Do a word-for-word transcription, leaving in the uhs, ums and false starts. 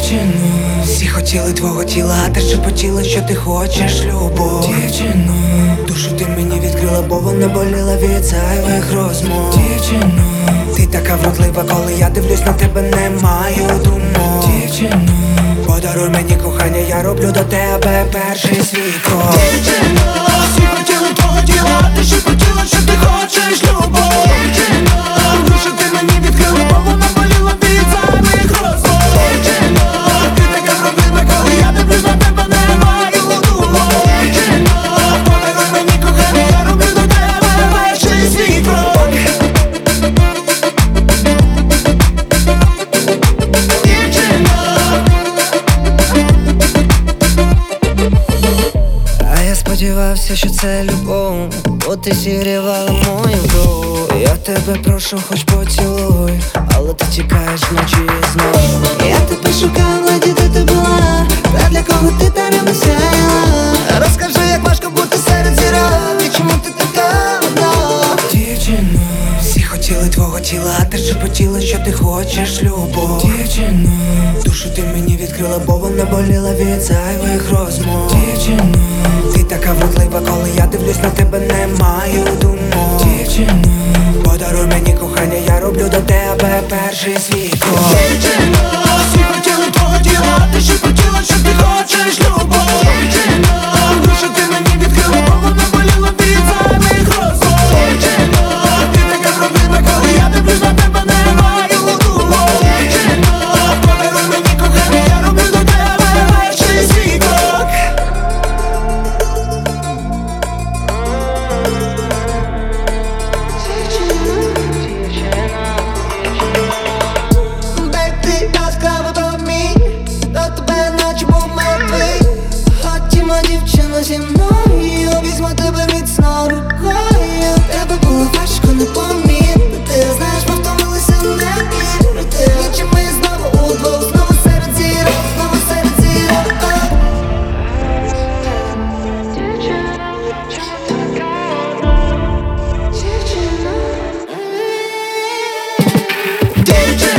Дівчино, всі хотіли твого тіла, а ти шепотіла, що ти хочеш любов. Дівчино, душу ти мені відкрила, бо вона боліла від зайвих розмов. Дівчино, ти така вродлива, коли я дивлюсь на тебе, не маю думок. Дівчино, подаруй мені кохання, я роблю до тебе перший свій крок. Дівчино, всі хотіли твого тіла, а ти шепотіла, що ти хочеш любов. Дівчино, душу ти мені відкрила, бо вона боліла від зайвих розмов. Дівчино, ти така вродлива, коли я дивлюсь на тебе, не маю думок. Дівчино, подаруй мені кохання, я роблю до тебе перший свій крок. Дівчино, а я сподівався, що це любов, бо ти зігрівала мою кров. Я тебе прошу, хоч поцілуй, але ти тікаєш вночі знову. Я тебе шукала, де ти була, та для кого ти даремно сяяла. Розкажи, як важко бути серед зірок, і чому ти така одна. Дівчино, всі хотіли твого тіла, а ти шепотіла, що ти хочеш любов. Дівчино, душу ти мені відкрила, бо вона боліла від зайвих розмов. Дівчино, ти така вродлива, коли я дивлюсь на тебе, не маю думок. Дівчино, подаруй мені кохання, я роблю до тебе перший свій крок. Дівчино, всі хотіли твого тіла, а ти шепотіла, що ти хочеш любов. Дівчино, душу ти мені відкрила, бо вона боліла від зайвих розмов. Дівчино, ти така вродлива, коли я дивлюсь на тебе, не маю думок. Дівчино, подаруй мені кохання, я роблю до тебе перший свій крок. Baby, яскраво тобі, до тебе наче був мертвий. Хотімо, дівчино, зі мною, візьму тебе міцно рукою. Тебе було важко не помітити, знаєш, ми втомилися не вірити. Нічим ми знову удвох, знову серед зірок, знову серед зірок. Дівчина, чому така одна? Дівчина, дівчина.